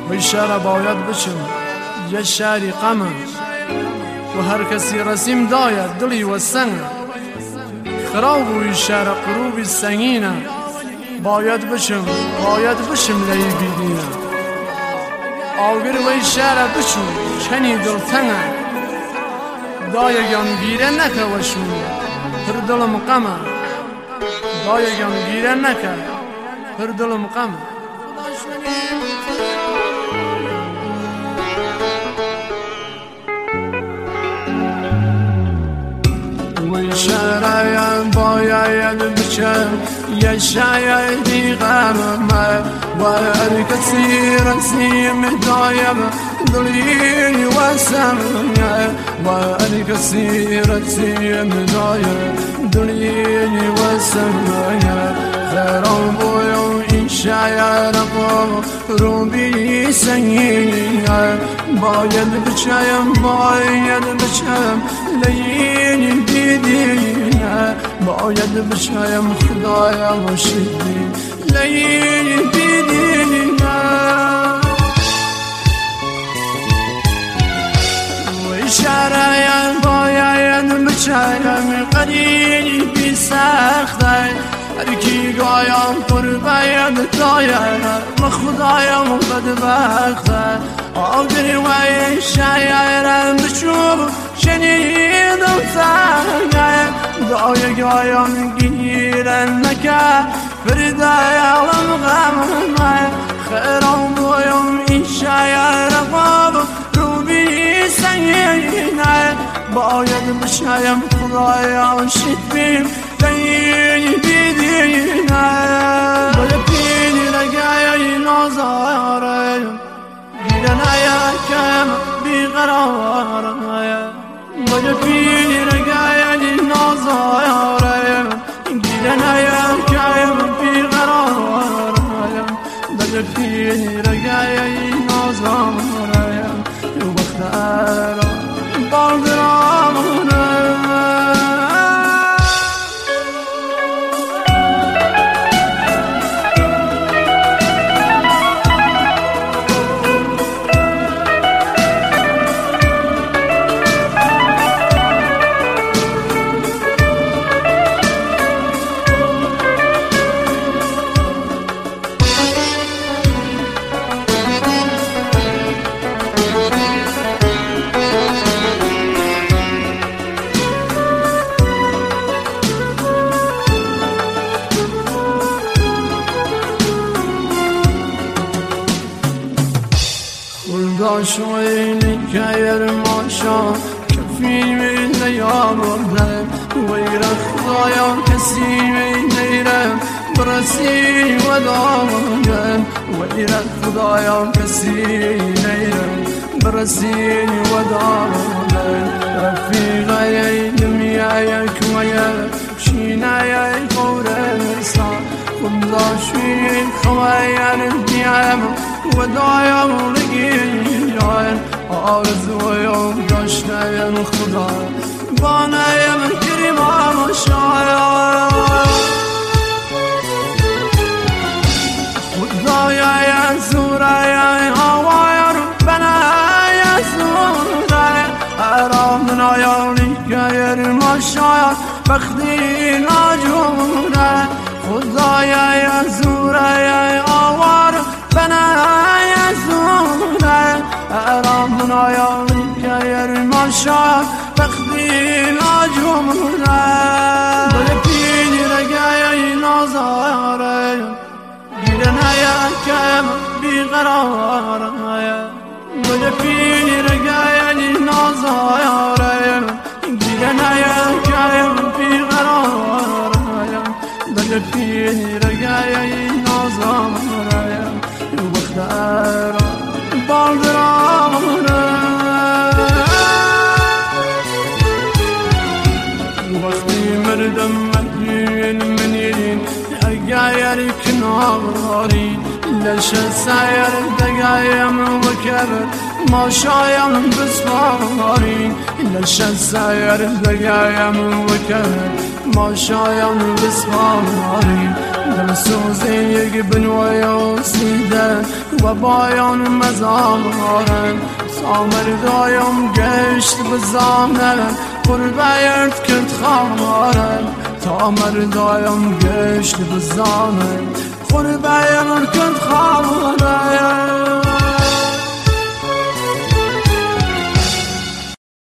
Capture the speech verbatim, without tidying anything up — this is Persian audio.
وی شهر باید بچم یه شهری غمه و هر کسی رسیم داید دلی و سنگ خراب وی شهر قروبی سنگینه باید بچم باید بشم لی بیدینه آگر وی شهر بچم چنی دلتنگه دایگم گیره نکه وشون پر دلم غمه دایگم گیره نکه پر دلم غمه وی شهرایم باید بچم یه شایدی غمه و هر کسی رسیم دایم دلی و سمنه و هر کسی رسیم دایم دلی و سمنه خیرم بویم این شاید رو بی سنگینه باید بچم باید بچم لین بیدینه باید بچم خدایم شدی لین بیدینه وی شهرایم باید بچم قریبی سخته هر کی گایم پر باید داید ما خدایم بدبخته آگر وی شایرم بچوب شنیدم سنگه دای گایم گیرن نکه فردایالم غمه خیرم بویم این شایرم رو بی سنگینه باید بشایم خدایم شد بیم لین بیدینه باید بینی لگه نازاره گیرن کم بیقراره باید بینی لگه نازاره گیرن کم بیقراره باید بینی لگه نازاره وقت باردرامونه شوی کایر ماشا کفی من نیامدم ویر خدایم کسی نیرم برسی و دامدم ویر خدایم کسی نیرم برسی و دامدم رفیقای دمیای کویا شینای قورستان خدا شوی خواهر دیم و دایم لگیان آرزویم داشتم خدا بانایم کریمم شاید خدایا زورای هوای بنای زورای آرام نیالی که ما شاید بختی ناجونه خدایا زورای آوار بنای زورای آرام نیالی که ما شاید بختی ناجونه بلپینی رگای نازاره گیرنای کم بیقراره بلپینی رگای نازاره گیرنای کم بیقراره بلپینی رگای نازاره بختار باردرامونه وقتی مردم مدین منیرین اگایر کناری لش سایر دگایم وکبر ما شایم بسپارین لش سایر دگایم وکبر ما شایم بسپارین دلسوزی یک بنویا سیدن و بایان مزارن سامر دایم گشت بزانن قربیرد کند خارن تامر دایم گشت بزانن قربیرد